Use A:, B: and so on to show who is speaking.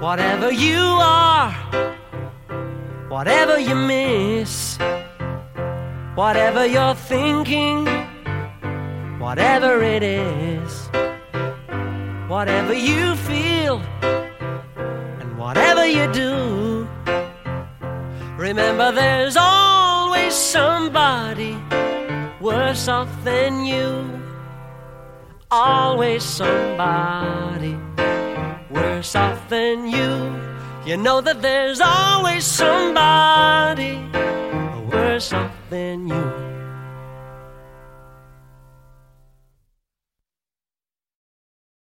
A: Whatever you are, whatever you miss, whatever you're thinking, whatever it is, whatever you feel, and whatever you do, remember there's always somebody worse off than you. Always somebody worse off than you. You know that there's always somebody worse off than you.